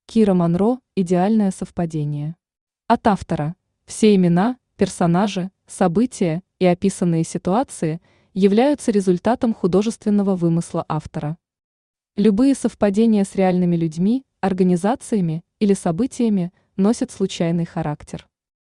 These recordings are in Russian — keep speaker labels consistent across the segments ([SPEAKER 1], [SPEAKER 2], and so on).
[SPEAKER 1] Кира Монро «Идеальное совпадение». От автора. Все имена, персонажи, события и описанные ситуации являются результатом художественного вымысла автора. Любые совпадения с реальными людьми, организациями или событиями носят случайный характер.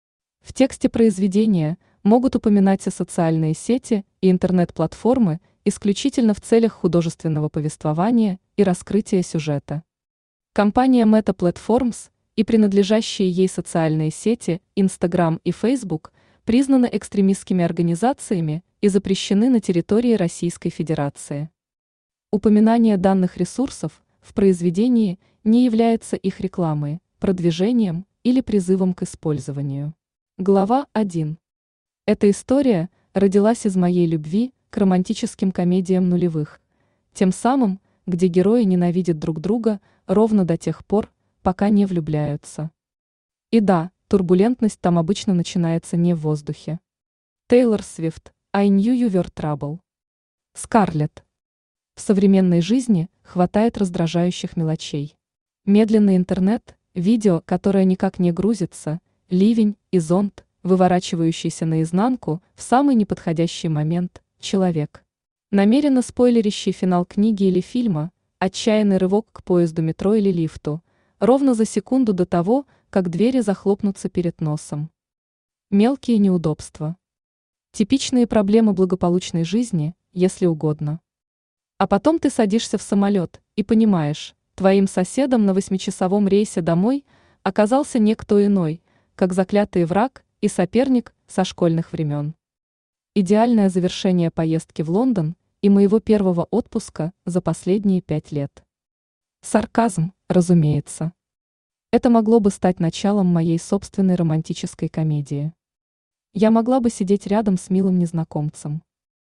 [SPEAKER 1] В тексте произведения могут упоминаться социальные сети и интернет-платформы исключительно в целях художественного повествования и раскрытия сюжета. Компания Meta Platforms и принадлежащие ей социальные сети Instagram и Facebook признаны экстремистскими организациями и запрещены на территории Российской Федерации. Упоминание данных ресурсов в произведении не является их рекламой, продвижением или призывом к использованию. Глава 1. Эта история родилась из моей любви к романтическим комедиям нулевых, тем самым, где герои ненавидят друг друга ровно до тех пор, пока не влюбляются. И да, турбулентность там обычно начинается не в воздухе. Тейлор Свифт, I knew you were trouble. Скарлетт. В современной жизни хватает раздражающих мелочей. Медленный интернет, видео, которое никак не грузится, ливень и зонт, выворачивающийся наизнанку в самый неподходящий момент, человек. Намеренно спойлерящий финал книги или фильма, отчаянный рывок к поезду, метро или лифту, ровно за секунду до того, как двери захлопнутся перед носом. Мелкие неудобства. Типичные проблемы благополучной жизни, если угодно. А потом ты садишься в самолет и понимаешь, твоим соседом на 8-часовом рейсе домой оказался никто иной, как заклятый враг и соперник со школьных времен. Идеальное завершение поездки в Лондон и моего первого отпуска за последние 5 лет. Сарказм, разумеется. Это могло бы стать началом моей собственной романтической комедии. Я могла бы сидеть рядом с милым незнакомцем.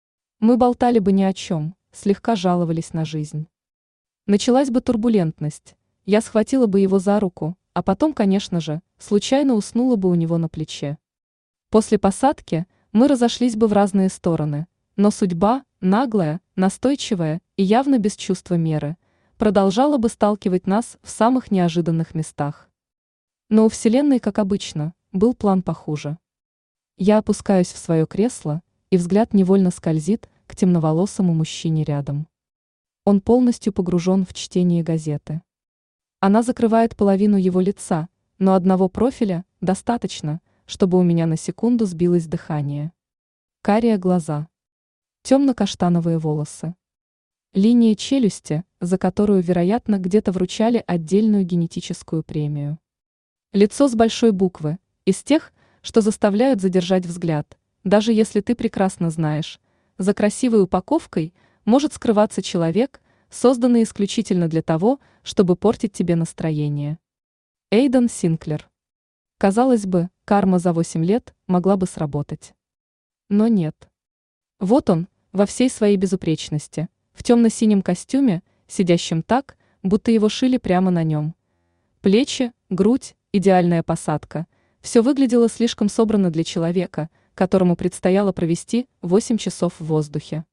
[SPEAKER 1] Мы болтали бы ни о чем, слегка жаловались на жизнь. Началась бы турбулентность, я схватила бы его за руку, а потом, конечно же, случайно уснула бы у него на плече. После посадки мы разошлись бы в разные стороны, но судьба, наглая, настойчивая и явно без чувства меры, продолжала бы сталкивать нас в самых неожиданных местах. Но у Вселенной, как обычно, был план похуже. Я опускаюсь в свое кресло, и взгляд невольно скользит к темноволосому мужчине рядом. Он полностью погружен в чтение газеты. Она закрывает половину его лица, но одного профиля достаточно, чтобы у меня на секунду сбилось дыхание. Карие глаза. Темно-каштановые волосы. Линия челюсти, за которую, вероятно, где-то вручали отдельную генетическую премию. Лицо с большой буквы, из тех, что заставляют задержать взгляд, даже если ты прекрасно знаешь, за красивой упаковкой может скрываться человек, созданный исключительно для того, чтобы портить тебе настроение. Эйдан Синклер. Казалось бы, карма за 8 лет могла бы сработать. Но нет. Вот он, во всей своей безупречности, в темно-синем костюме, сидящем так, будто его шили прямо на нем. Плечи, грудь, идеальная посадка – все выглядело слишком собрано для человека, которому предстояло провести 8 часов в воздухе.